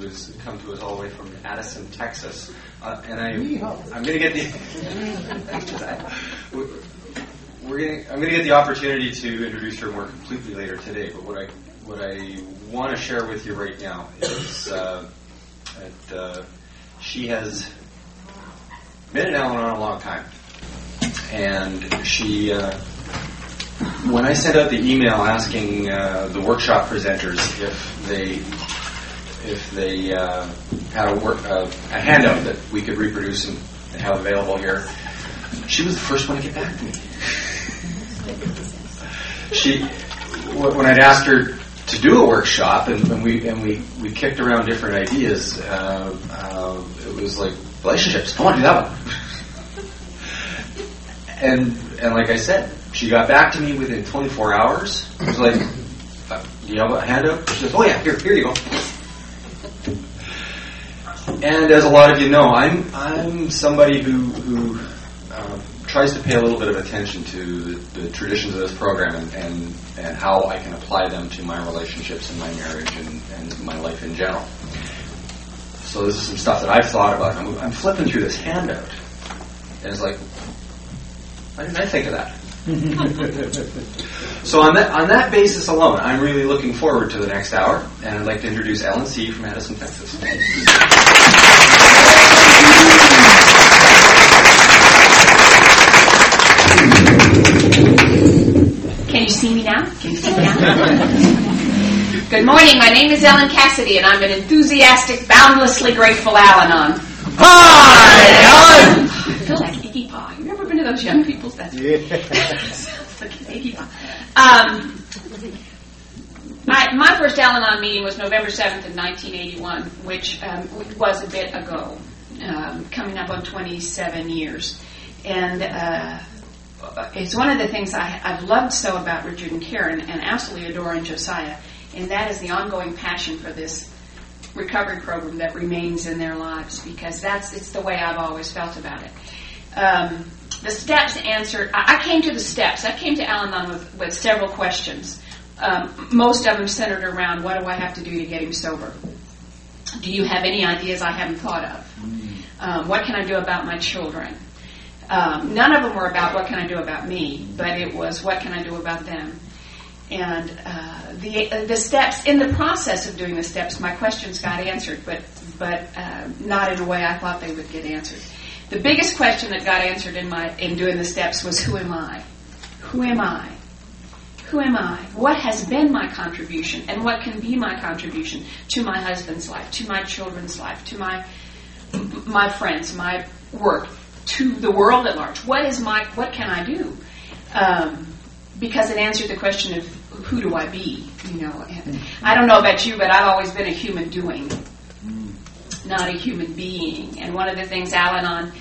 has come to us all the way from Addison, Texas. And I'm going to get the I'm going to get the opportunity to introduce her more completely later today. But what I want to share with you right now is that she has been in Al-Anon a long time, and she. When I sent out the email asking the workshop presenters if they had a handout that we could reproduce and have available here, she was the first one to get back to me. When I'd asked her to do a workshop and we kicked around different ideas, it was like relationships. Come on, do that one. And like I said, she got back to me within 24 hours. It was like, do you have a handout? She says, oh yeah, here you go. And as a lot of you know, I'm somebody who tries to pay a little bit of attention to the traditions of this program and how I can apply them to my relationships and my marriage and my life in general. So this is some stuff that I've thought about. I'm flipping through this handout, and it's like, why didn't I think of that? So on that basis alone, I'm really looking forward to the next hour, and I'd like to introduce Ellen C. from Addison, Texas. Can you see me now? Good morning, my name is Ellen Cassidy, and I'm an enthusiastic, boundlessly grateful Al-Anon. Hi, Ellen! I feel like Iggy Pop. You ever been to those young people's festivals? Yeah. Sounds like Iggy Pop. My first Al-Anon meeting was November 7th of 1981, which was a bit ago, coming up on 27 years. And it's one of the things I've loved so about Richard and Karen, and absolutely adore in Josiah, and that is the ongoing passion for this recovery program that remains in their lives, because it's the way I've always felt about it. The steps answered. I came to the steps. I came to Al-Anon with several questions. Most of them centered around, what do I have to do to get him sober? Do you have any ideas I haven't thought of? What can I do about my children? None of them were about what can I do about me, but it was what can I do about them. And the steps, in the process of doing the steps, my questions got answered, but not in a way I thought they would get answered. The biggest question that got answered in doing the steps was, who am I? Who am I? Who am I? What has been my contribution, and what can be my contribution to my husband's life, to my children's life, to my friends, my work, to the world at large? What can I do? Because it answered the question of, who do I be? I don't know about you, but I've always been a human doing, not a human being. And one of the things Al-Anon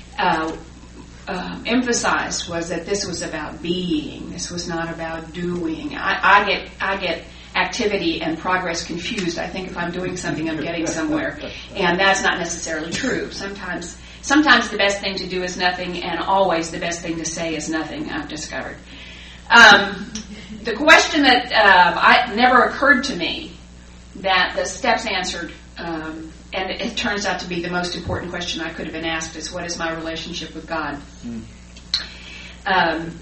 emphasized was that this was about being. This was not about doing. I get activity and progress confused. I think if I'm doing something, I'm getting somewhere, and that's not necessarily true. Sometimes the best thing to do is nothing, and always the best thing to say is nothing, I've discovered. The question that never occurred to me that the steps answered, and it turns out to be the most important question I could have been asked, is, what is my relationship with God? And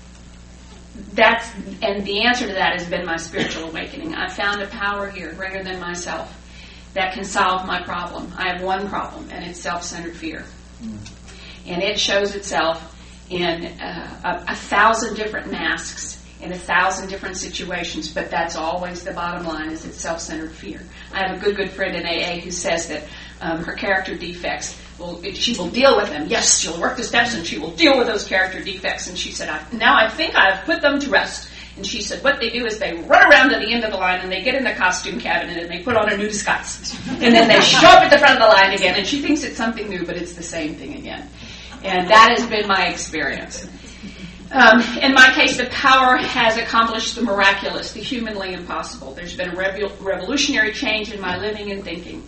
the answer to that has been my spiritual awakening. I found a power here greater than myself that can solve my problem. I have one problem, and it's self-centered fear. And it shows itself in 1,000 different masks, in 1,000 different situations, but that's always the bottom line, is it's self-centered fear. I have a good friend in AA who says that her character defects, she will deal with them. Yes, she'll work the steps and she will deal with those character defects. And she said, now I think I've put them to rest. And she said, what they do is they run around to the end of the line and they get in the costume cabinet and they put on a new disguise. And then they show up at the front of the line again, and she thinks it's something new, but it's the same thing again. And that has been my experience. In my case, the power has accomplished the miraculous, the humanly impossible. There's been a revolutionary change in my living and thinking.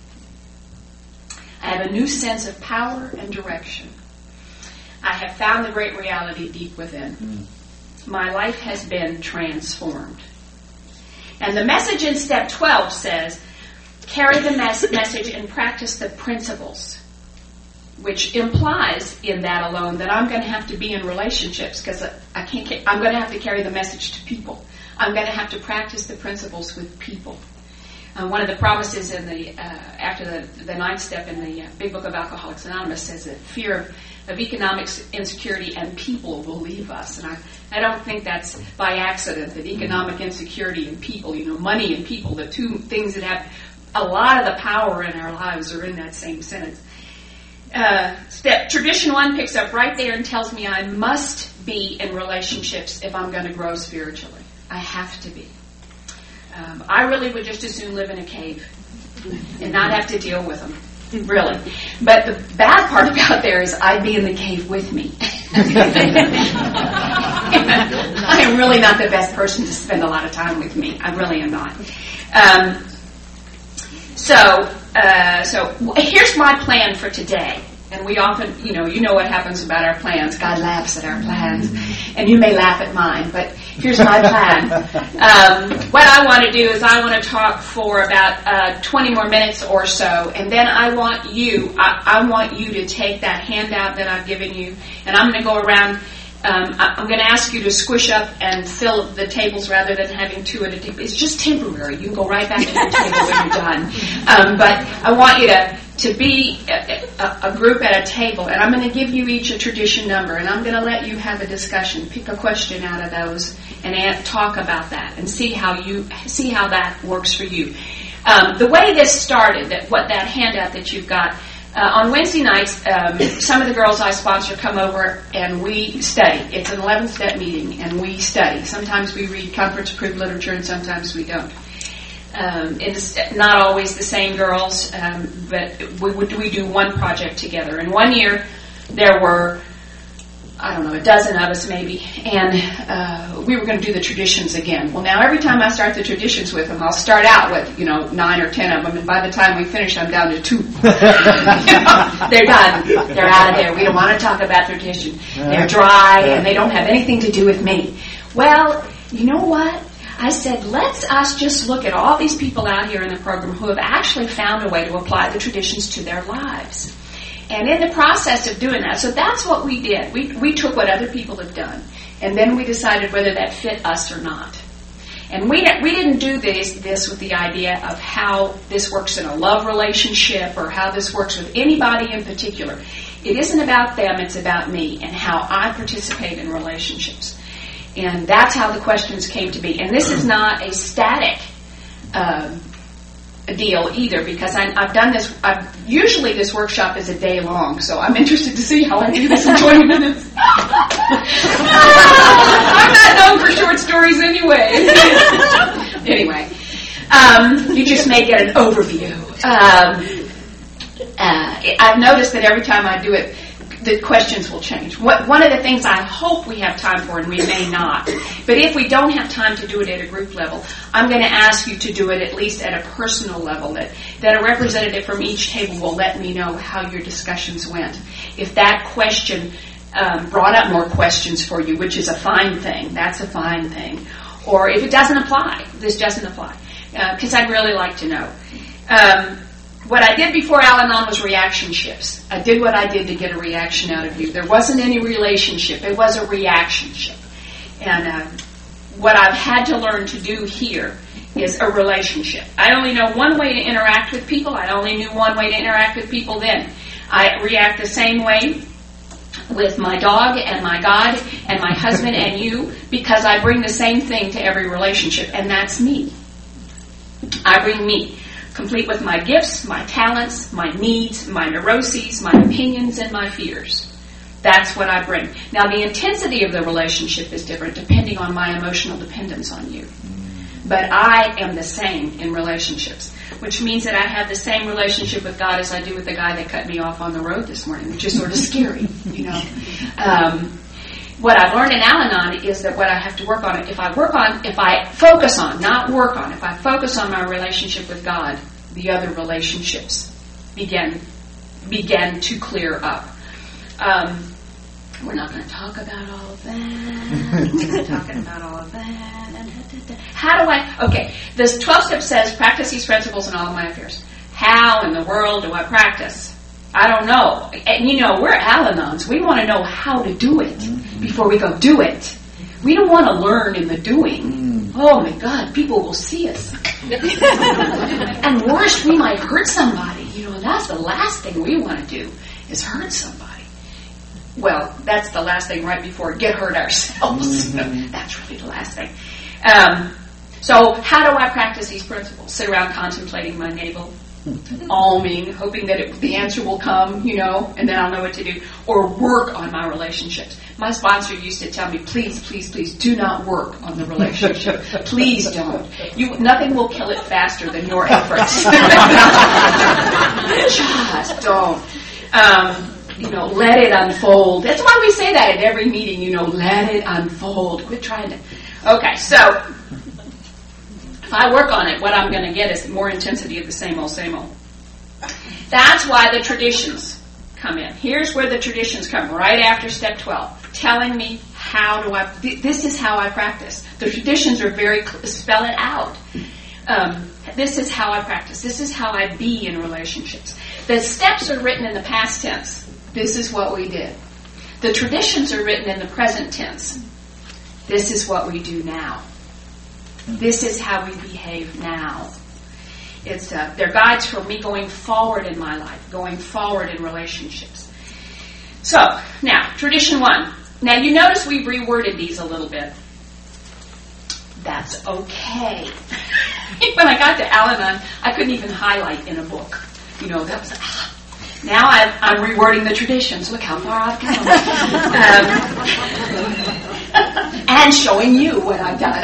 I have a new sense of power and direction. I have found the great reality deep within. My life has been transformed. And the message in Step 12 says, carry the message and practice the principles, which implies in that alone that I'm going to have to be in relationships because I'm going to have to carry the message to people. I'm going to have to practice the principles with people. One of the promises in after the ninth step in the Big Book of Alcoholics Anonymous says that fear of economic insecurity and people will leave us. And I don't think that's by accident, that economic insecurity and people, money and people, the two things that have a lot of the power in our lives are in that same sentence. Tradition 1 picks up right there and tells me I must be in relationships if I'm going to grow spiritually. I have to be. I really would just as soon live in a cave and not have to deal with them, really. But the bad part about there is I'd be in the cave with me. I am really not the best person to spend a lot of time with me. I really am not. So here's my plan for today. And we often, you know what happens about our plans. God laughs at our plans. And you may laugh at mine, but here's my plan. What I want to do is I want to talk for about 20 more minutes or so, and then I want you to take that handout that I've given you, and I'm going to go around. I'm going to ask you to squish up and fill the tables rather than having two at a table. It's just temporary. You can go right back to your table when you're done. But I want you to be a group at a table, and I'm going to give you each a tradition number, and I'm going to let you have a discussion, pick a question out of those, and talk about that, and see how that works for you. The way this started, that handout that you've got. On Wednesday nights, some of the girls I sponsor come over and we study. It's an 11-step meeting, and we study. Sometimes we read conference-approved literature, and sometimes we don't. It's not always the same girls, but we do one project together. And one year, there were, a dozen of us maybe, and we were going to do the traditions again. Well, now every time I start the traditions with them, I'll start out with, 9 or 10 of them, and by the time we finish, I'm down to 2. They're done. They're out of there. We don't want to talk about tradition. They're dry, and they don't have anything to do with me. Well, you know what? I said, let's us just look at all these people out here in the program who have actually found a way to apply the traditions to their lives. And in the process of doing that, so that's what we did. We took what other people have done, and then we decided whether that fit us or not. And we didn't do this with the idea of how this works in a love relationship or how this works with anybody in particular. It isn't about them, it's about me and how I participate in relationships. And that's how the questions came to be. And this is not a static deal either, because I've done this. Usually this workshop is a day long, so I'm interested to see how I do this in 20 minutes. I'm not known for short stories anyway. Anyway, you just may get an overview. I've noticed that every time I do it, the questions will change. One of the things I hope we have time for, and we may not, but if we don't have time to do it at a group level, I'm going to ask you to do it at least at a personal level, that a representative from each table will let me know how your discussions went. If that question brought up more questions for you, which is a fine thing, that's a fine thing. Or if it doesn't apply, this doesn't apply, because I'd really like to know. What I did before Al-Anon was reaction shifts. I did what I did to get a reaction out of you. There wasn't any relationship. It was a reaction shift. And what I've had to learn to do here is a relationship. I only know one way to interact with people. I only knew one way to interact with people then. I react the same way with my dog and my God and my husband and you, because I bring the same thing to every relationship, and that's me. I bring me, complete with my gifts, my talents, my needs, my neuroses, my opinions, and my fears. That's what I bring. Now, the intensity of the relationship is different depending on my emotional dependence on you. But I am the same in relationships, which means that I have the same relationship with God as I do with the guy that cut me off on the road this morning, which is sort of scary, you know. What I've learned in Al-Anon is that what I have to work on, if I focus on, not work on, if I focus on my relationship with God, the other relationships begin to clear up. We're not going to talk about all of that. We're not talking about all of that. How do I... Okay, this 12 step says, practice these principles in all of my affairs. How in the world do I practice? I don't know. And you know, we're Al-Anons. We want to know how to do it before we go do it. We don't want to learn in the doing. Oh my God, people will see us. And worse, we might hurt somebody. You know, that's the last thing we want to do, is hurt somebody. Well, that's the last thing right before get hurt ourselves. That's really the last thing. So how do I practice these principles? Sit around contemplating my navel, alming, hoping that the answer will come, you know, and then I'll know what to do. Or work on my relationships. My sponsor used to tell me, please, please, please do not work on the relationship. Please don't. Nothing will kill it faster than your efforts. Just don't. You know, let it unfold. That's why we say that at every meeting, you know, let it unfold. Quit trying to... Okay, so if I work on it, what I'm going to get is more intensity of the same old, same old. That's why the traditions come in. Here's where the traditions come, right after step 12, telling me how do I... This is how I practice. The traditions are very... Spell it out. This is how I practice. This is how I be in relationships. The steps are written in the past tense. This is what we did. The traditions are written in the present tense. This is what we do now. This is how we behave now. It's they're guides for me going forward in my life, going forward in relationships. So, now, tradition 1. Now, you notice we've reworded these a little bit. That's okay. When I got to Al-Anon, I couldn't even highlight in a book. You know, that was... Now I'm rewording the traditions. Look how far I've come. And showing you what I've done.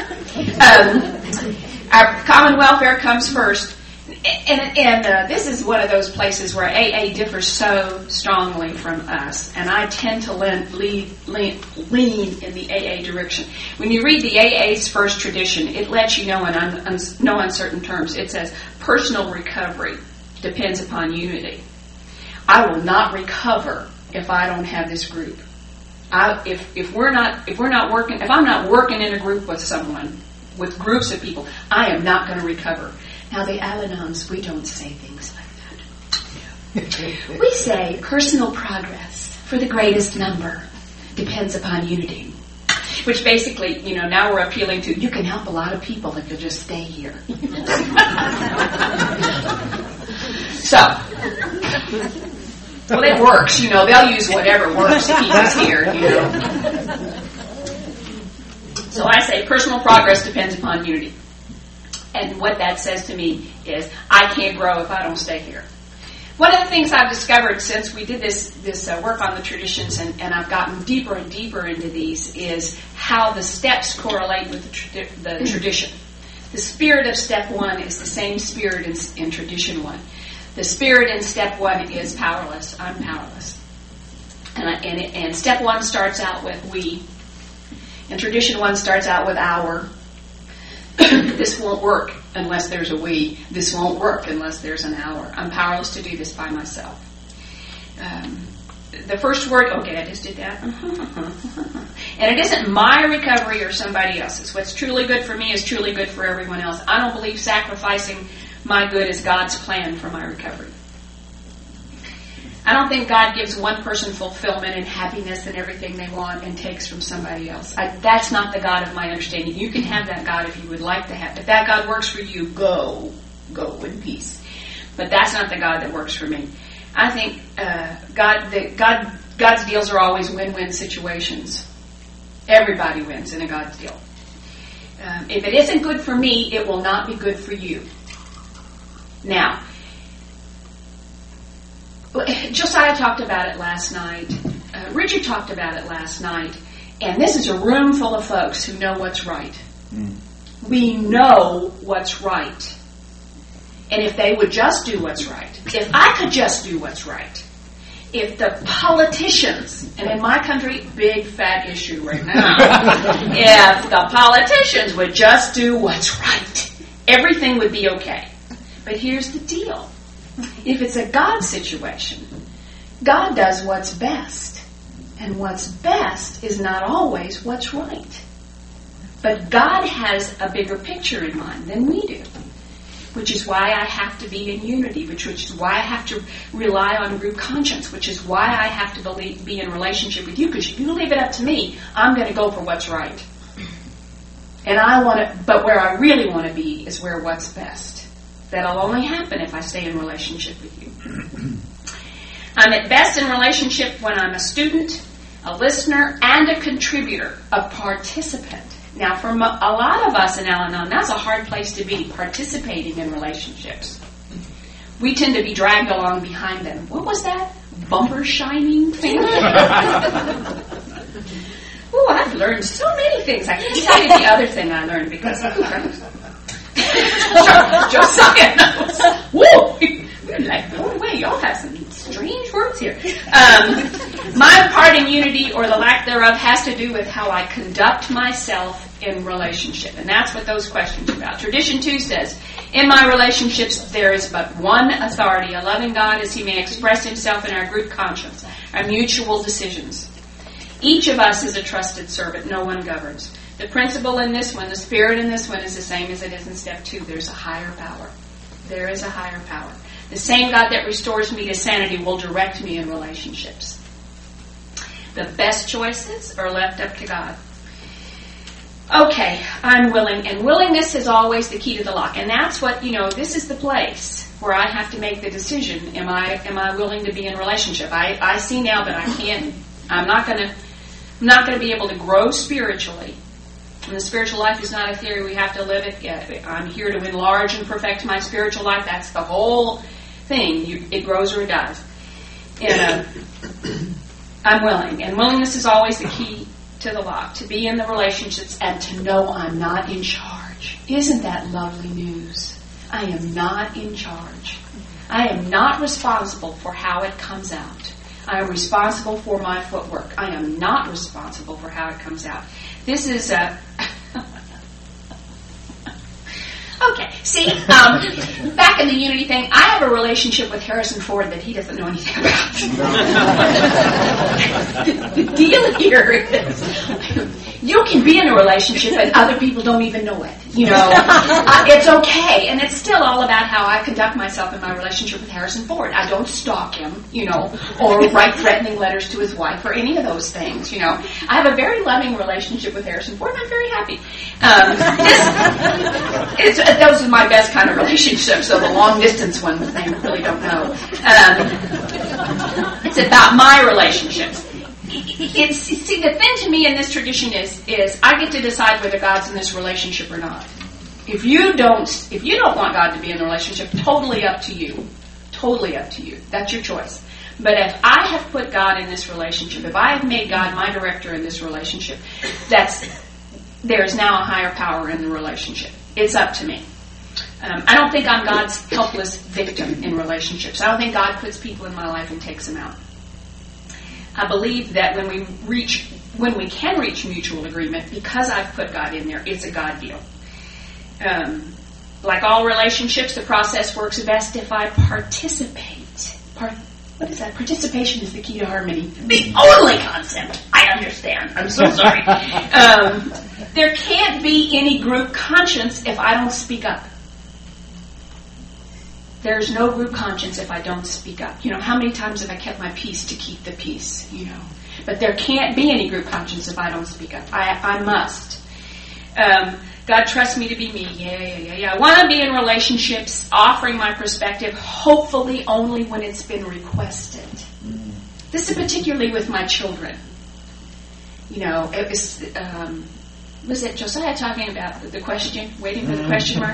Our common welfare comes first. And this is one of those places where AA differs so strongly from us. And I tend to lean in the AA direction. When you read the AA's first tradition, it lets you know in no uncertain terms. It says, personal recovery depends upon unity. I will not recover if I don't have this group. If I'm not working in a group with someone, with groups of people, I am not going to recover. Now the Al-Anons, we don't say things like that. We say personal progress for the greatest number depends upon unity. Which basically, you know, now we're appealing to, you can help a lot of people if you'll just stay here. So, well, it works, you know. They'll use whatever works to keep us here, you know. So I say personal progress depends upon unity. And what that says to me is I can't grow if I don't stay here. One of the things I've discovered since we did this work on the traditions, and I've gotten deeper and deeper into these, is how the steps correlate with the tradition. The spirit of step 1 is the same spirit in tradition 1. The spirit in step 1 is powerless. I'm powerless. And step 1 starts out with we. And tradition 1 starts out with our. This won't work unless there's a we. This won't work unless there's an our. I'm powerless to do this by myself. The first word, okay, I just did that. And it isn't my recovery or somebody else's. What's truly good for me is truly good for everyone else. I don't believe sacrificing my good is God's plan for my recovery. I don't think God gives one person fulfillment and happiness and everything they want and takes from somebody else. That's not the God of my understanding. You can have that God if you would like to have. If that God works for you, go in peace. But that's not the God that works for me. I think God's deals are always win-win situations. Everybody wins in a God's deal. If it isn't good for me, it will not be good for you. Now, Josiah talked about it last night. Richard talked about it last night. And this is a room full of folks who know what's right. We know what's right. And if they would just do what's right, if I could just do what's right, if the politicians, and in my country, big fat issue right now, if the politicians would just do what's right, everything would be okay. But here's the deal. If it's a God situation, God does what's best. And what's best is not always what's right. But God has a bigger picture in mind than we do. Which is why I have to be in unity, which is why I have to rely on group conscience, which is why I have to be in relationship with you, because if you leave it up to me, I'm going to go for what's right. And but where I really want to be is where what's best. That'll only happen if I stay in relationship with you. I'm at best in relationship when I'm a student, a listener, and a contributor, a participant. Now, for a lot of us in Al-Anon, that's a hard place to be, participating in relationships. We tend to be dragged along behind them. What was that? Bumper shining thing? Oh, I've learned so many things. I can't tell you the other thing I learned because Josiah knows. Whoa! We're like, oh, wait, y'all have some strange words here. My part in unity, or the lack thereof, has to do with how I conduct myself in relationship. And that's what those questions are about. Tradition 2 says, in my relationships, there is but one authority, a loving God as he may express himself in our group conscience, our mutual decisions. Each of us is a trusted servant. No one governs. The principle in this one, the spirit in this one, is the same as it is in step 2. There's a higher power. There is a higher power. The same God that restores me to sanity will direct me in relationships. The best choices are left up to God. Okay, I'm willing, and willingness is always the key to the lock. And that's what, this is the place where I have to make the decision. Am I willing to be in relationship? I see now that I'm not going to be able to grow spiritually. And the spiritual life is not a theory, we have to live it. I'm here to enlarge and perfect my spiritual life. That's the whole thing. It grows or it dies. And I'm willing. And willingness is always the key to the lock. To be in the relationships and to know I'm not in charge. Isn't that lovely news? I am not in charge. I am not responsible for how it comes out. I am responsible for my footwork. I am not responsible for how it comes out. This is okay, see, back in the unity thing, I have a relationship with Harrison Ford that he doesn't know anything about. The deal here is, you can be in a relationship and other people don't even know it. It's okay. And it's still all about how I conduct myself in my relationship with Harrison Ford. I don't stalk him, or write threatening letters to his wife or any of those things, I have a very loving relationship with Harrison Ford. I'm very happy. Those are my best kind of relationships, so the long-distance ones, I really don't know. It's about my relationships. See, the thing to me in this tradition is I get to decide whether God's in this relationship or not. If you don't want God to be in the relationship, totally up to you. Totally up to you. That's your choice. But if I have put God in this relationship, if I have made God my director in this relationship, there's now a higher power in the relationship. It's up to me. I don't think I'm God's helpless victim in relationships. I don't think God puts people in my life and takes them out. I believe that when we can reach mutual agreement, because I've put God in there, it's a God deal. Like all relationships, the process works best if I participate. What is that? Participation is the key to harmony. The only concept I understand. I'm so sorry. There can't be any group conscience if I don't speak up. There's no group conscience if I don't speak up. How many times have I kept my peace to keep the peace? But there can't be any group conscience if I don't speak up. I must. God trusts me to be me. Yeah. I want to be in relationships, offering my perspective, hopefully only when it's been requested. This is particularly with my children. It was... was it Josiah talking about the question, waiting for the question mark?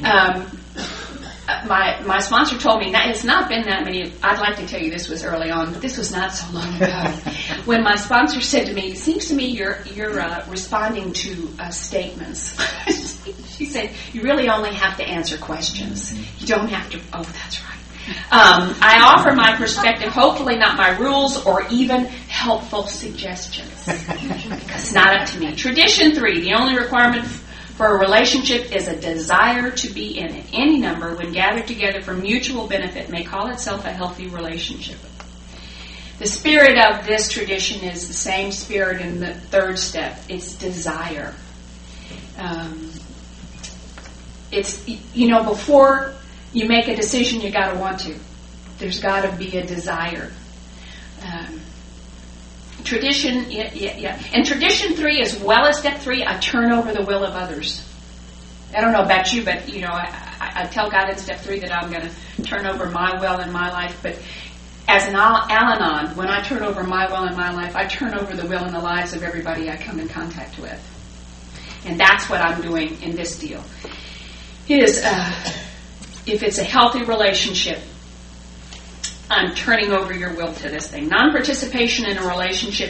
My sponsor told me, it's not been that many, I'd like to tell you this was early on, but this was not so long ago. When my sponsor said to me, it seems to me you're responding to statements. She said, you really only have to answer questions. You don't have to, that's right. I offer my perspective, hopefully not my rules or even helpful suggestions. Because it's not up to me. Tradition 3, the only requirement for a relationship is a desire to be in it. Any number, when gathered together for mutual benefit, may call itself a healthy relationship. The spirit of this tradition is the same spirit in the third step. It's desire. It's, before you make a decision, you got to want to. There's got to be a desire. Tradition, yeah. And tradition 3, as well as step 3, I turn over the will of others. I don't know about you, but, I tell God in step 3 that I'm going to turn over my will in my life. But as an Al-Anon, when I turn over my will in my life, I turn over the will and the lives of everybody I come in contact with. And that's what I'm doing in this deal. It is, if it's a healthy relationship, I'm turning over your will to this thing. Non-participation in a relationship.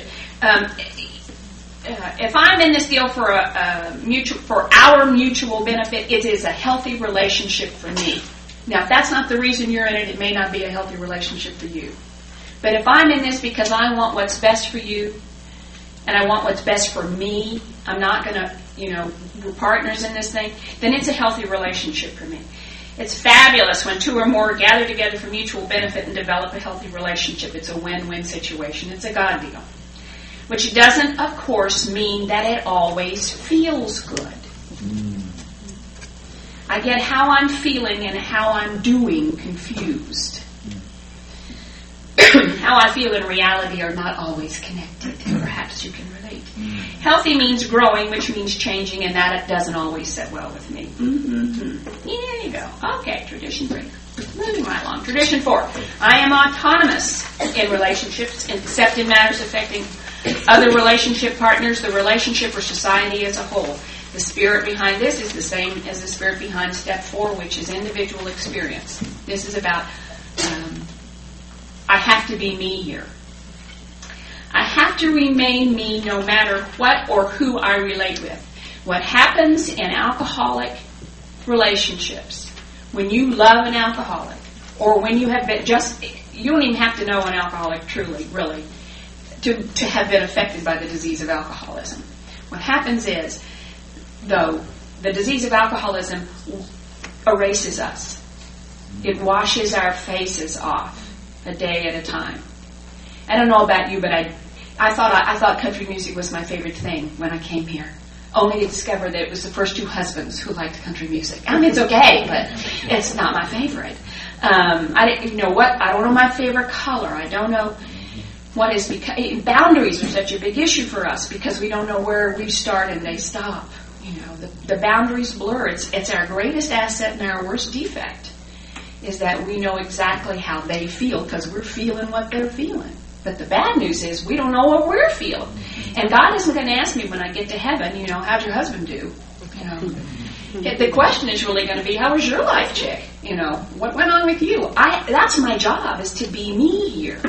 If I'm in this deal for our mutual benefit, it is a healthy relationship for me. Now, if that's not the reason you're in it, it may not be a healthy relationship for you. But if I'm in this because I want what's best for you, and I want what's best for me, I'm not going to, we're partners in this thing, then it's a healthy relationship for me. It's fabulous when 2 or more gather together for mutual benefit and develop a healthy relationship. It's a win-win situation. It's a God deal. Which doesn't, of course, mean that it always feels good. I get how I'm feeling and how I'm doing confused. How I feel in reality are not always connected. Perhaps you can relate. Healthy means growing, which means changing, and that doesn't always sit well with me. There you go. Okay, tradition 3. Moving right along. Tradition 4. I am autonomous in relationships, except in matters affecting other relationship partners, the relationship, or society as a whole. The spirit behind this is the same as the spirit behind step 4, which is individual experience. This is about I have to be me here. I have to remain me no matter what or who I relate with. What happens in alcoholic relationships, when you love an alcoholic, or when you have been you don't even have to know an alcoholic truly, really, to have been affected by the disease of alcoholism. What happens is, though, the disease of alcoholism erases us. It washes our faces off a day at a time. I don't know about you, but I thought country music was my favorite thing when I came here. Only to discover that it was the first 2 husbands who liked country music. I mean, it's okay, but it's not my favorite. I don't know my favorite color. I don't know what is boundaries are such a big issue for us because we don't know where we start and they stop. The boundaries blur. It's our greatest asset and our worst defect is that we know exactly how they feel because we're feeling what they're feeling. But the bad news is we don't know what we're feeling. And God isn't going to ask me when I get to heaven, how'd your husband do? The question is really going to be, how was your life, chick? What went on with you? That's my job, is to be me here.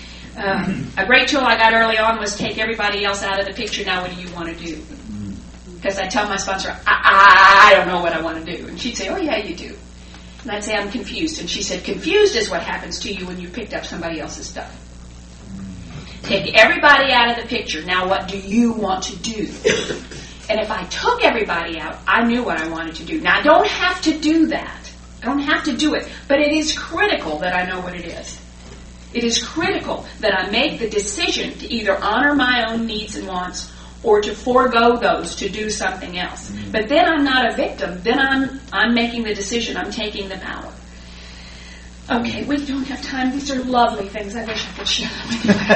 A great tool I got early on was take everybody else out of the picture. Now what do you want to do? Because I tell my sponsor, I don't know what I want to do. And she'd say, oh yeah, you do. And I'd say, I'm confused. And she said, confused is what happens to you when you picked up somebody else's stuff. Take everybody out of the picture. Now what do you want to do? And if I took everybody out, I knew what I wanted to do. Now I don't have to do that. I don't have to do it. But it is critical that I know what it is. It is critical that I make the decision to either honor my own needs and wants or to forego those to do something else. But then I'm not a victim. Then I'm making the decision. I'm taking the power. Okay, we don't have time. These are lovely things. I wish I could share them with you, but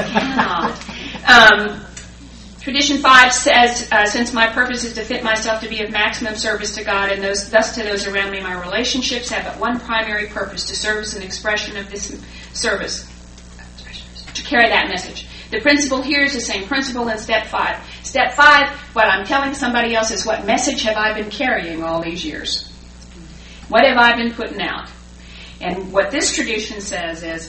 I cannot. Tradition 5 says, since my purpose is to fit myself to be of maximum service to God and thus to those around me, my relationships have but one primary purpose, to serve as an expression of this service, to carry that message. The principle here is the same principle in step 5. Step 5, what I'm telling somebody else is, what message have I been carrying all these years? What have I been putting out? And what this tradition says is,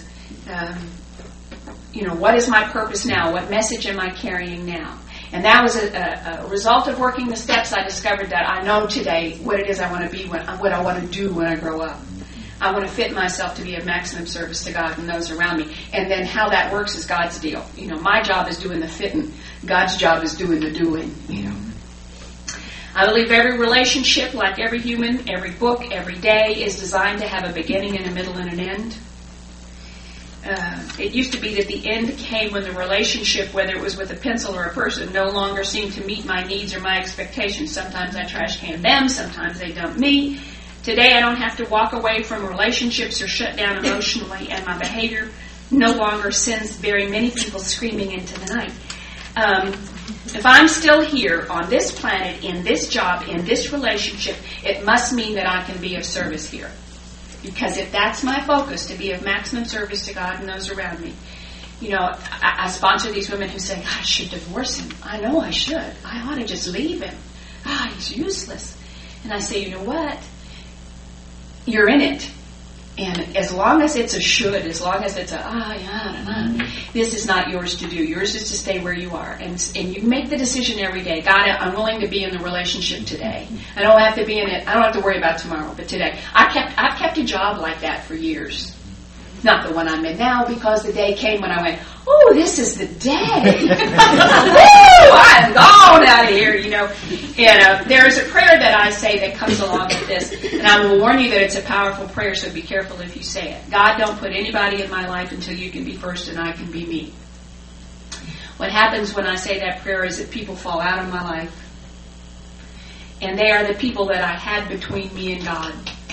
what is my purpose now? What message am I carrying now? And that was a result of working the steps. I discovered that I know today what it is I want to be, what I want to do when I grow up. I want to fit myself to be of maximum service to God and those around me. And then how that works is God's deal. My job is doing the fitting. God's job is doing the doing, I believe every relationship, like every human, every book, every day, is designed to have a beginning and a middle and an end. it used to be that the end came when the relationship, whether it was with a pencil or a person, no longer seemed to meet my needs or my expectations. Sometimes I trash can them, sometimes they dump me. Today I don't have to walk away from relationships or shut down emotionally, and my behavior no longer sends very many people screaming into the night. If I'm still here on this planet, in this job, in this relationship, it must mean that I can be of service here. Because if that's my focus, to be of maximum service to God and those around me. You know, I sponsor these women who say, God, I should divorce him. I know I should. I ought to just leave him. God, he's useless. And I say, you know what? You're in it. And as long as it's a should, as long as it's a, this is not yours to do. Yours is to stay where you are. And you make the decision every day. God, I'm willing to be in the relationship today. I don't have to be in it. I don't have to worry about tomorrow, but today. I've kept a job like that for years. Not the one I'm in now, because the day came when I went, oh, this is the day. Woo! I'm gone out of here, you know. And there is a prayer that I say that comes along with this. And I will warn you that it's a powerful prayer, so be careful if you say it. God, don't put anybody in my life until you can be first and I can be me. What happens when I say that prayer is that people fall out of my life. And they are the people that I had between me and God.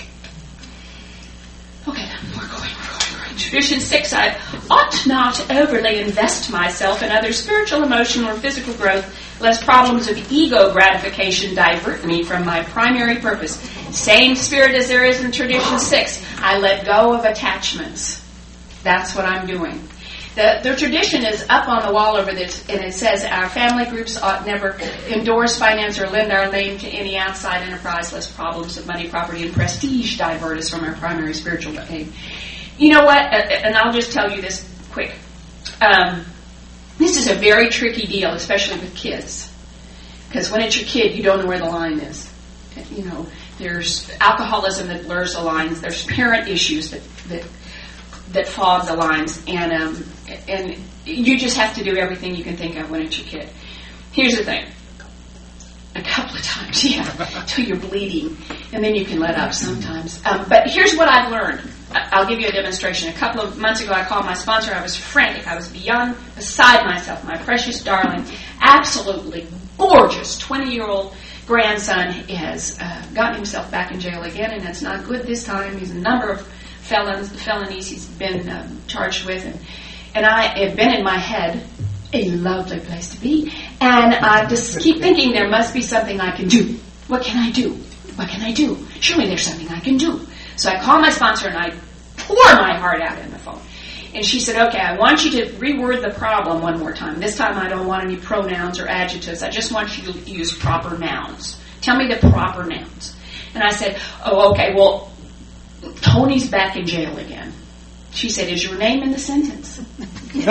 Okay, we're going. Tradition 6, I ought not overly invest myself in others' spiritual, emotional, or physical growth, lest problems of ego gratification divert me from my primary purpose. Same spirit as there is in Tradition 6. I let go of attachments. That's what I'm doing. The tradition is up on the wall over this, and it says, our family groups ought never endorse, finance, or lend our name to any outside enterprise, lest problems of money, property, and prestige divert us from our primary spiritual aim. You know what? And I'll just tell you this quick. This is a very tricky deal, especially with kids. Because when it's your kid, you don't know where the line is. You know, there's alcoholism that blurs the lines. There's parent issues that fog the lines. And you just have to do everything you can think of when it's your kid. Here's the thing. A couple of times, until you're bleeding. And then you can let up sometimes. But here's what I've learned. I'll give you a demonstration. A couple of months ago, I called my sponsor. I was frantic. I was beside myself. My precious darling, absolutely gorgeous 20-year-old grandson has gotten himself back in jail again, and it's not good this time. He's a number of felonies he's been charged with. And I have been in my head, a lovely place to be. And I just keep thinking there must be something I can do. What can I do? What can I do? Surely there's something I can do. So I call my sponsor and I pour my heart out in the phone. And she said, okay, I want you to reword the problem one more time. This time I don't want any pronouns or adjectives. I just want you to use proper nouns. Tell me the proper nouns. And I said, oh, okay, well, Tony's back in jail again. She said, is your name in the sentence? You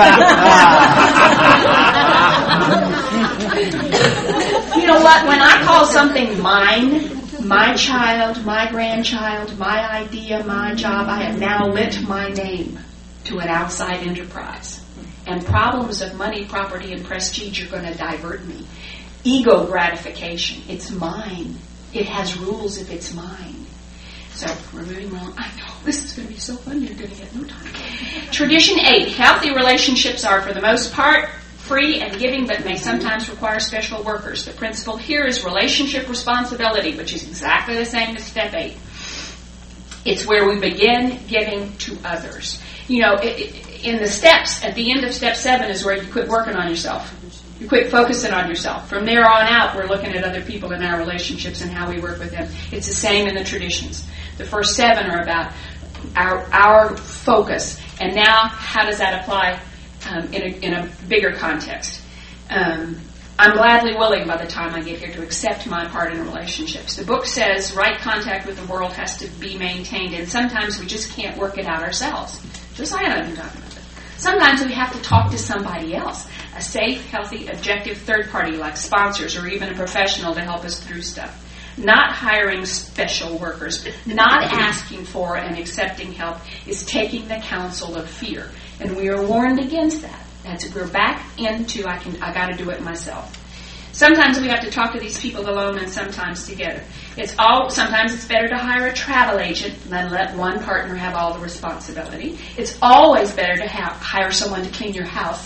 know what? When I call something mine, my child, my grandchild, my idea, my job, I have now lit my name to an outside enterprise. And problems of money, property, and prestige are going to divert me. Ego gratification, it's mine. It has rules if it's mine. So we're moving along. I know, this is going to be so fun, you're going to get no time. Tradition 8, healthy relationships are for the most part free and giving, but may sometimes require special workers. The principle here is relationship responsibility, which is exactly the same as step 8. It's where we begin giving to others. You know, in the steps, at the end of step 7 is where you quit working on yourself. You quit focusing on yourself. From there on out, we're looking at other people in our relationships and how we work with them. It's the same in the traditions. The first 7 are about our focus. And now, how does that apply in a bigger context? I'm gladly willing by the time I get here to accept my part in relationships. The book says right contact with the world has to be maintained, and sometimes we just can't work it out ourselves. Josiah and I have been talking about this. Sometimes we have to talk to somebody else, a safe, healthy, objective third party like sponsors or even a professional to help us through stuff. Not hiring special workers, not asking for and accepting help is taking the counsel of fear. And we are warned against that. We're back into I got to do it myself. Sometimes we have to talk to these people alone and sometimes together. Sometimes it's better to hire a travel agent than let one partner have all the responsibility. It's always better to hire someone to clean your house.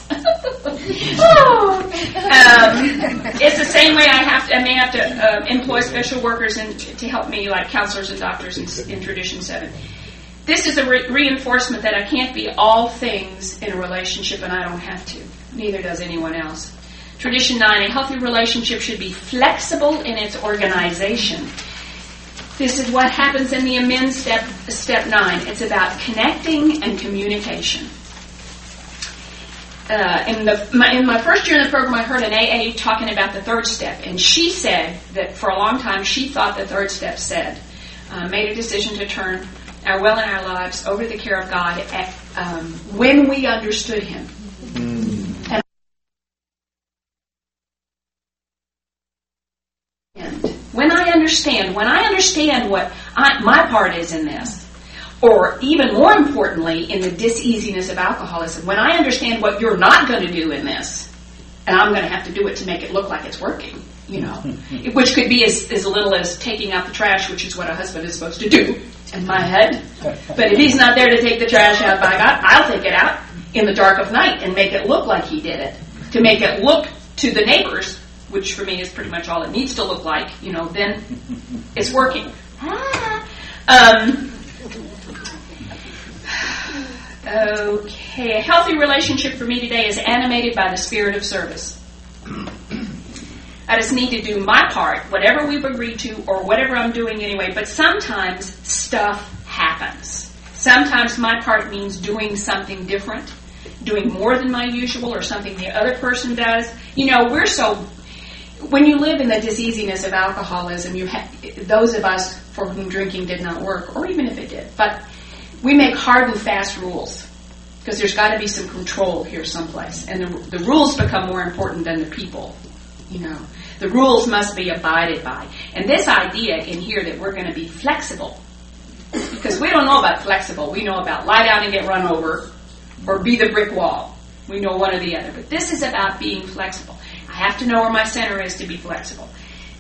It's the same way I may have to employ special workers to help me, like counselors and doctors in Tradition 7. This is a reinforcement that I can't be all things in a relationship, and I don't have to. Neither does anyone else. Tradition 9, a healthy relationship should be flexible in its organization. This is what happens in the amends step 9. It's about connecting and communication. In my first year in the program, I heard an AA talking about the third step, and she said that for a long time she thought the third step made a decision to turn our will and our lives over to the care of God when we understood Him. When I understand what my part is in this, or even more importantly, in the diseasiness of alcoholism, when I understand what you're not going to do in this, and I'm going to have to do it to make it look like it's working, which could be as little as taking out the trash, which is what a husband is supposed to do in my head. But if he's not there to take the trash out, by God, I'll take it out in the dark of night and make it look like he did it, to make it look to the neighbors, which for me is pretty much all it needs to look like, then it's working. Okay, a healthy relationship for me today is animated by the spirit of service. I just need to do my part, whatever we've agreed to, or whatever I'm doing anyway, but sometimes stuff happens. Sometimes my part means doing something different, doing more than my usual, or something the other person does. When you live in the diseasiness of alcoholism, those of us for whom drinking did not work, or even if it did, but we make hard and fast rules because there's got to be some control here someplace, and the rules become more important than the people. The rules must be abided by, and this idea in here that we're going to be flexible, because we don't know about flexible. We know about lie down and get run over, or be the brick wall. We know one or the other, but this is about being flexible. I have to know where my center is to be flexible.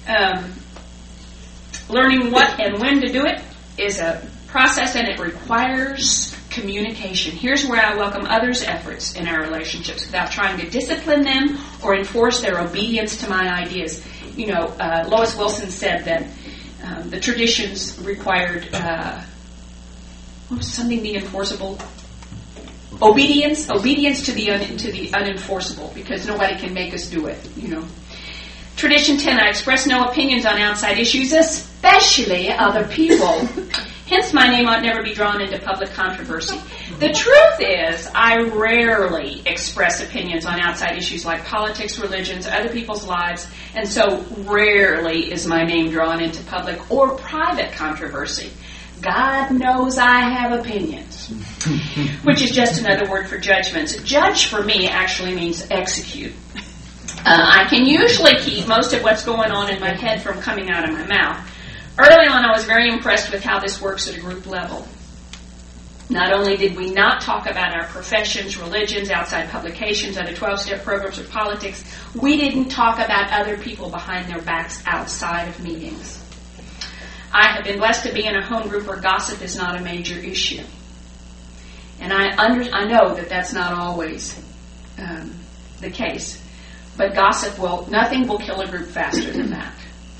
Learning what and when to do it is a process, and it requires communication. Here's where I welcome others' efforts in our relationships without trying to discipline them or enforce their obedience to my ideas. Lois Wilson said that the traditions required something be enforceable. Obedience to the unenforceable, because nobody can make us do it. Tradition 10, I express no opinions on outside issues, especially other people. Hence, my name ought never be drawn into public controversy. The truth is, I rarely express opinions on outside issues like politics, religions, other people's lives, and so rarely is my name drawn into public or private controversy. God knows I have opinions, which is just another word for judgments. Judge for me actually means execute. I can usually keep most of what's going on in my head from coming out of my mouth. Early on, I was very impressed with how this works at a group level. Not only did we not talk about our professions, religions, outside publications, other 12-step programs, or politics, we didn't talk about other people behind their backs outside of meetings. I have been blessed to be in a home group where gossip is not a major issue. And I know that that's not always the case. But nothing will kill a group faster than that.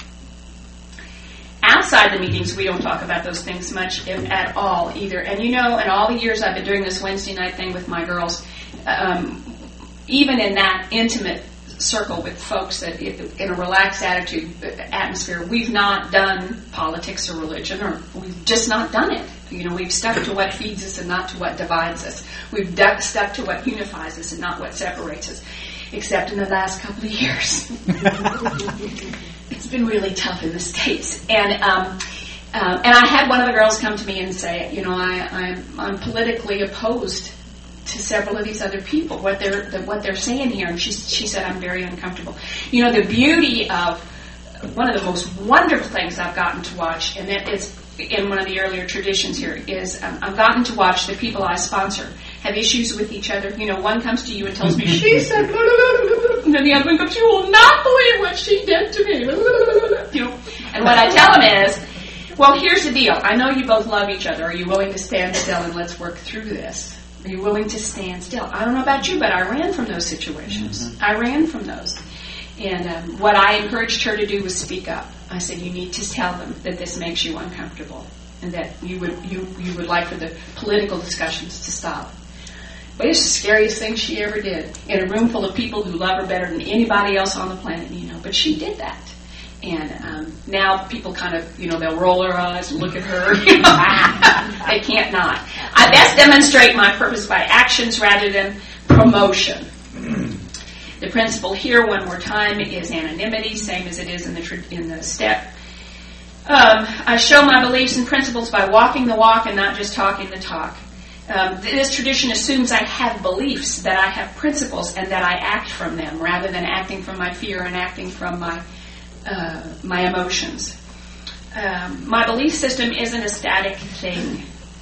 Outside the meetings, we don't talk about those things much at all either. And in all the years I've been doing this Wednesday night thing with my girls, even in that intimate circle with folks that in a relaxed atmosphere, we've not done politics or religion, or we've just not done it. We've stuck to what feeds us and not to what divides us. We've stuck to what unifies us and not what separates us, except in the last couple of years. It's been really tough in the States. And I had one of the girls come to me and say, I'm politically opposed to several of these other people, what they're saying here. And she said, I'm very uncomfortable. The beauty of one of the most wonderful things I've gotten to watch, and that is in one of the earlier traditions here, is I've gotten to watch the people I sponsor have issues with each other. One comes to you and tells me, she said, blah, blah, blah, blah, And then the other one goes, you will not believe what she did to me. You know, and what I tell them is, well, here's the deal. I know you both love each other. Are you willing to stand still and let's work through this? Are you willing to stand still? I don't know about you, but I ran from those situations. I ran from those. And what I encouraged her to do was speak up. I said, you need to tell them that this makes you uncomfortable and that you would like for the political discussions to stop. But it's the scariest thing she ever did in a room full of people who love her better than anybody else on the planet, you know. But she did that. And now people kind of, you know, they'll roll their eyes and look at her. You know, they can't not. I best demonstrate my purpose by actions rather than promotion. The principle here, one more time, is anonymity, same as it is in the step. I show my beliefs and principles by walking the walk and not just talking the talk. This tradition assumes I have beliefs, that I have principles, and that I act from them, rather than acting from my fear and acting from my emotions. My belief system isn't a static thing.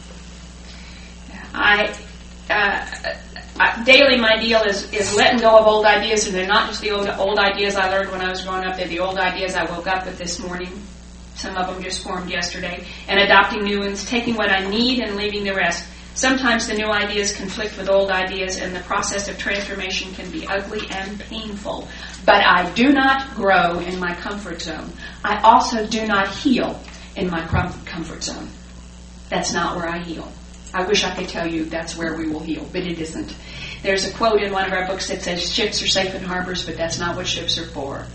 Daily, my deal is letting go of old ideas, and they're not just the old ideas I learned when I was growing up. They're the old ideas I woke up with this morning. Some of them just formed yesterday. And adopting new ones, taking what I need and leaving the rest. Sometimes the new ideas conflict with old ideas, and the process of transformation can be ugly and painful. But I do not grow in my comfort zone. I also do not heal in my comfort zone. That's not where I heal. I wish I could tell you that's where we will heal, but it isn't. There's a quote in one of our books that says, ships are safe in harbors, but that's not what ships are for.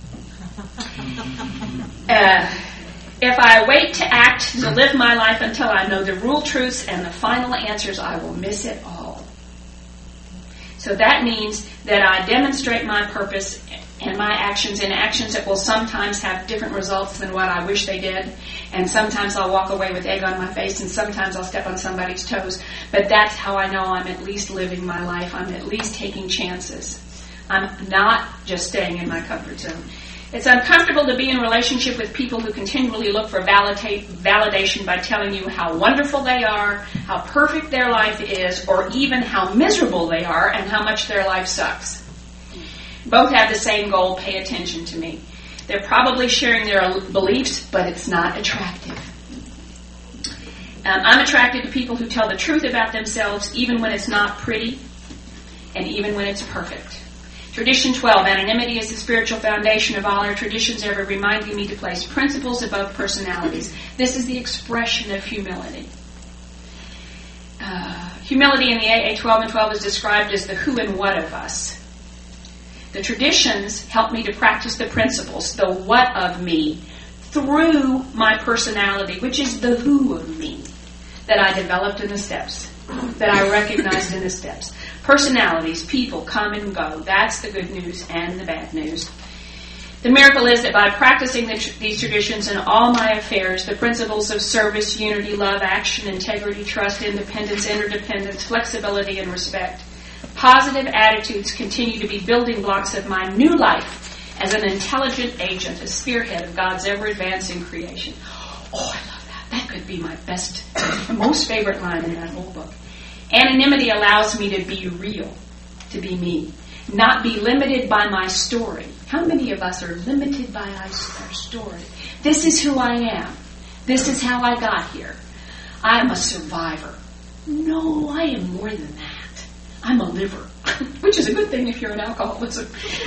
If I wait to act, to live my life until I know the real truths and the final answers, I will miss it all. So that means that I demonstrate my purpose and my actions in actions that will sometimes have different results than what I wish they did. And sometimes I'll walk away with egg on my face, and sometimes I'll step on somebody's toes. But that's how I know I'm at least living my life. I'm at least taking chances. I'm not just staying in my comfort zone. It's uncomfortable to be in relationship with people who continually look for validation by telling you how wonderful they are, how perfect their life is, or even how miserable they are and how much their life sucks. Both have the same goal: pay attention to me. They're probably sharing their beliefs, but it's not attractive. I'm attracted to people who tell the truth about themselves, even when it's not pretty, and even when it's perfect. Tradition 12, anonymity is the spiritual foundation of all our traditions, ever reminding me to place principles above personalities. This is the expression of humility. Humility in the AA 12 and 12 is described as the who and what of us. The traditions help me to practice the principles, the what of me, through my personality, which is the who of me, that I developed in the steps, that I recognized in the steps. Personalities, people come and go. That's the good news and the bad news. The miracle is that by practicing these traditions in all my affairs, the principles of service, unity, love, action, integrity, trust, independence, interdependence, flexibility, and respect, positive attitudes continue to be building blocks of my new life as an intelligent agent, a spearhead of God's ever-advancing creation. Oh, I love that. That could be my best, most favorite line in that whole book. Anonymity allows me to be real, to be me, not be limited by my story. How many of us are limited by our story? This is who I am. This is how I got here. I'm a survivor. No, I am more than that. I'm a liver, which is a good thing if you're an alcoholism.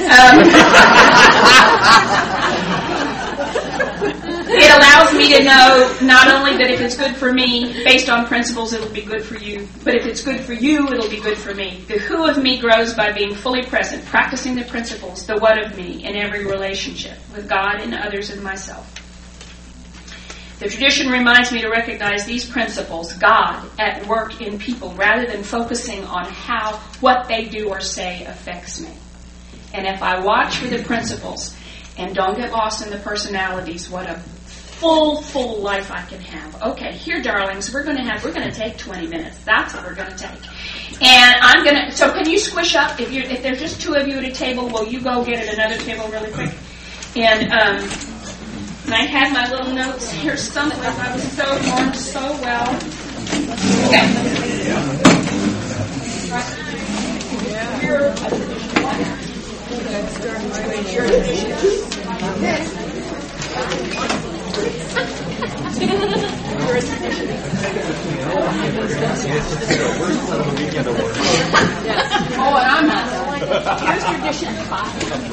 It allows me to know not only that if it's good for me, based on principles, it'll be good for you, but if it's good for you, it'll be good for me. The who of me grows by being fully present, practicing the principles, the what of me, in every relationship, with God and others and myself. The tradition reminds me to recognize these principles, God at work in people, rather than focusing on how what they do or say affects me. And if I watch for the principles and don't get lost in the personalities, what a full life I can have. Okay, here, darlings, we're going to take 20 minutes. That's what we're going to take. And so can you squish up? If there's just two of you at a table, will you go get at another table really quick? And I had my little notes here somewhere. I was so armed so well. Okay. on the weekend award. Oh, and I'm not. Here's tradition 5.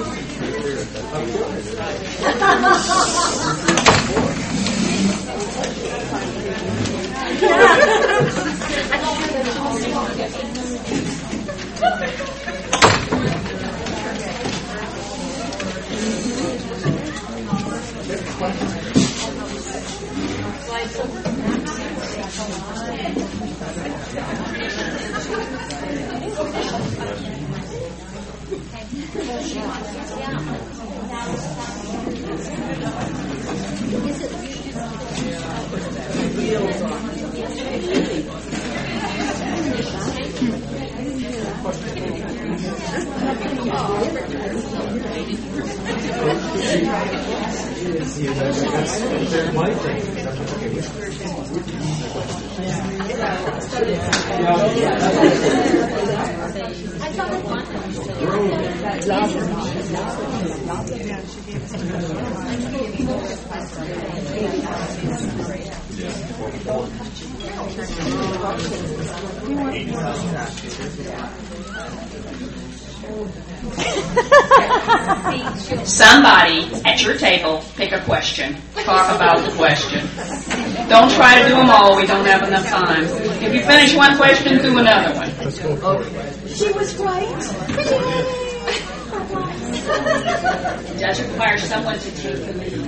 Somebody at your table, pick a question. Talk about the question. Don't try to do them all. We don't have enough time. If you finish one question, do another one. She was right. It does require someone to take the lead.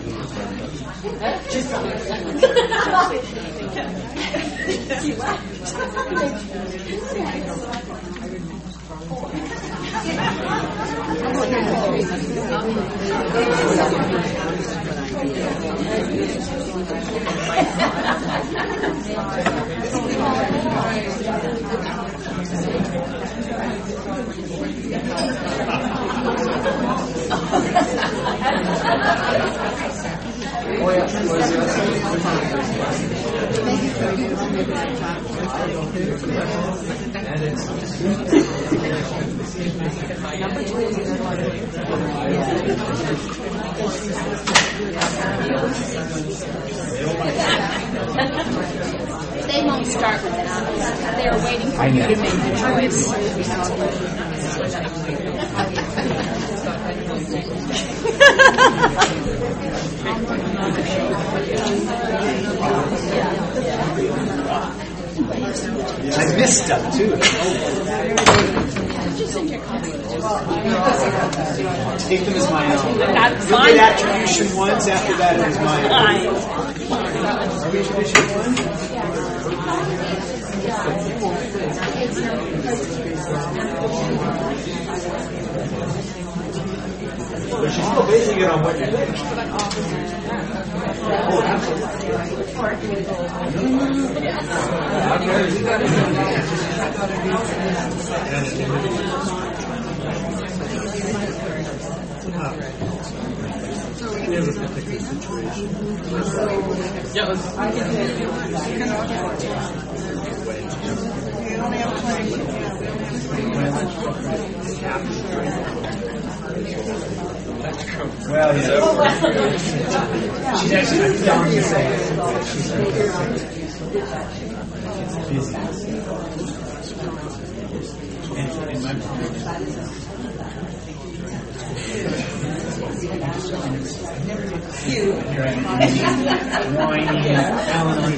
They won't start with that. They're waiting for you to make the choice. I missed stuff too. Take them as my own. You'll get attribution once, after that it is my own. Are we tradition But she's still basing it on what you think. Oh, well, yeah. She's actually telling me to say busy. And my whiny Alan on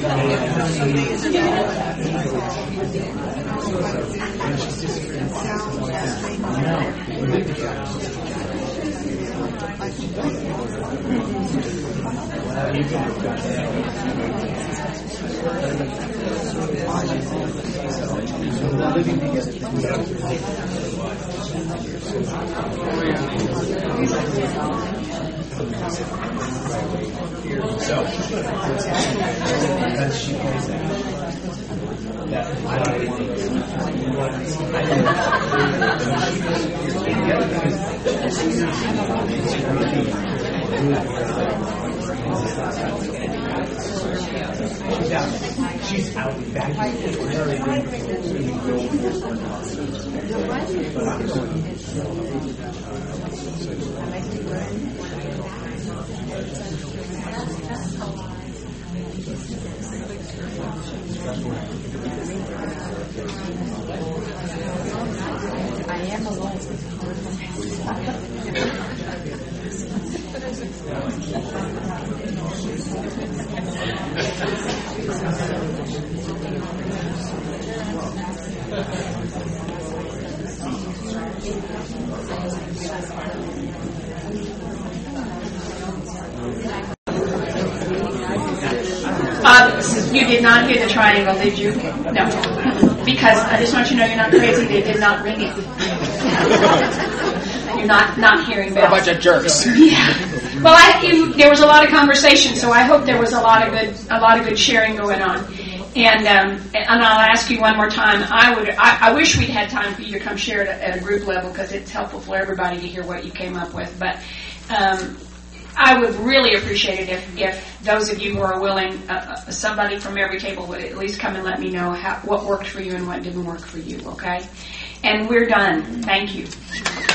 So, because she plays that I don't want she's out back. I am alone. You did not hear the triangle, did you? No. Because I just want you to know you're not crazy. They did not ring it. And you're not hearing bells. A bunch of jerks. Yeah. Well, there was a lot of conversation, so I hope there was a lot of good sharing going on. And I'll ask you one more time. I wish we'd had time for you to come share it at a group level because it's helpful for everybody to hear what you came up with. But I would really appreciate it if those of you who are willing, somebody from every table would at least come and let me know what worked for you and what didn't work for you. Okay? And we're done. Thank you.